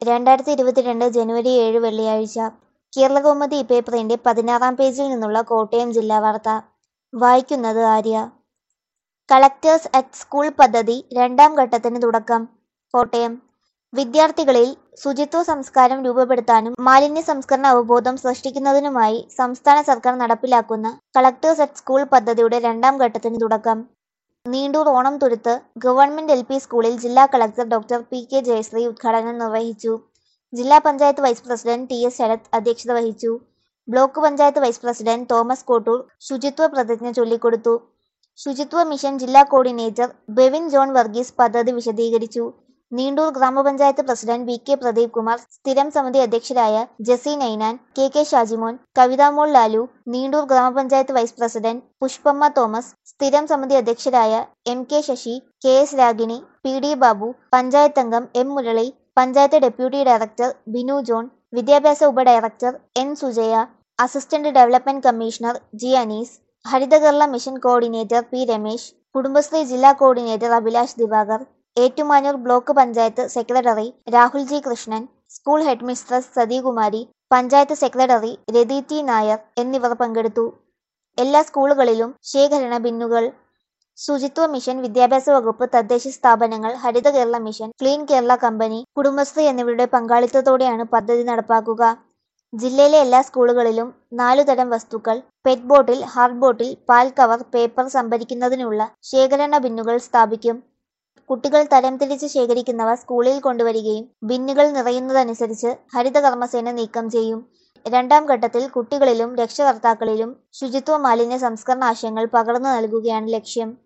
2022 ജനുവരി 7 വെള്ളിയാഴ്ച. കേരളകൗമുദി പേപ്പറിന്റെ 16-ാം പേജിൽ നിന്നുള്ള കോട്ടയം ജില്ലാ വാർത്ത. വായിക്കുന്നത് ആര്യ. കളക്ടേഴ്സ് അറ്റ് സ്കൂൾ പദ്ധതി രണ്ടാം ഘട്ടത്തിന് തുടക്കം. കോട്ടയം. വിദ്യാർത്ഥികളിൽ ശുചിത്വ സംസ്കാരം രൂപപ്പെടുത്താനും മാലിന്യ സംസ്കരണ അവബോധം സൃഷ്ടിക്കുന്നതിനുമായി സംസ്ഥാന സർക്കാർ നടപ്പിലാക്കുന്ന കളക്ടേഴ്സ് അറ്റ് സ്കൂൾ പദ്ധതിയുടെ രണ്ടാം ഘട്ടത്തിന് തുടക്കം. നീണ്ടൂർ ഓണംതുരുത്ത് ഗവൺമെന്റ് LP സ്കൂളിൽ ജില്ലാ കളക്ടർ ഡോക്ടർ PK ജയശ്രീ ഉദ്ഘാടനം നിർവഹിച്ചു. ജില്ലാ panchayat vice president TS Sarath അധ്യക്ഷത വഹിച്ചു. Block panchayat vice president Thomas Kottoor ശുചിത്വ പ്രതിജ്ഞ ചൊല്ലിക്കൊടുത്തു. ശുചിത്വ മിഷൻ ജില്ലാ കോർഡിനേറ്റർ ബെവിൻ ജോൺ വർഗീസ് പദ്ധതി വിശദീകരിച്ചു. നീണ്ടൂർ ഗ്രാമപഞ്ചായത്ത് പ്രസിഡന്റ് VK പ്രദീപ് കുമാർ, സ്ഥിരം സമിതി അധ്യക്ഷരായ ജസി നൈനാൻ, KK ഷാജിമോൻ, കവിതാമോൾ ലാലു, നീണ്ടൂർ ഗ്രാമപഞ്ചായത്ത് വൈസ് പ്രസിഡന്റ് പുഷ്പമ്മ തോമസ്, സ്ഥിരം സമിതി അധ്യക്ഷരായ MK Sasi, KS Ragini, PD Babu, panchayat അംഗം M Murali, panchayat deputy director Binu John, വിദ്യാഭ്യാസ ഉപഡയറക്ടർ N Sujaya, assistant development commissioner G Anees, Haritha Kerala mission coordinator P Ramesh, Kudumbashree ജില്ലാ coordinator Abhilash Diwakar, Ettumanoor block panchayat secretary Rahul G Krishnan, school head mistress Sathikumari, panchayat secretary Rathi T Nair എന്നിവർ പങ്കെടുത്തു. എല്ലാ സ്കൂളുകളിലും ശേഖരണ ബിന്നുകൾ. ശുചിത്വ മിഷൻ, വിദ്യാഭ്യാസ വകുപ്പ്, തദ്ദേശ സ്ഥാപനങ്ങൾ, Haritha Kerala mission, clean Kerala company, Kudumbashree എന്നിവരുടെ പങ്കാളിത്തത്തോടെയാണ് പദ്ധതി നടപ്പാക്കുക. ജില്ലയിലെ എല്ലാ സ്കൂളുകളിലും 4 തരം വസ്തുക്കൾ പെറ്റ് ബോട്ടിൽ, ഹാർഡ് ബോട്ടിൽ, പാൽ കവർ, പേപ്പർ സംഭരിക്കുന്നതിനുള്ള ശേഖരണ ബിന്നുകൾ സ്ഥാപിക്കും. കുട്ടികൾ തരംതിരിച്ച് ശേഖരിക്കുന്നവ സ്കൂളിൽ കൊണ്ടുവരികയും ബിന്നുകൾ നിറയുന്നതനുസരിച്ച് ഹരിത കർമ്മസേന നീക്കം ചെയ്യും. രണ്ടാം ഘട്ടത്തിൽ കുട്ടികളിലും രക്ഷകർത്താക്കളിലും ശുചിത്വ മാലിന്യ സംസ്കരണ ആശയങ്ങൾ പകർന്നു നൽകുകയാണ് ലക്ഷ്യം.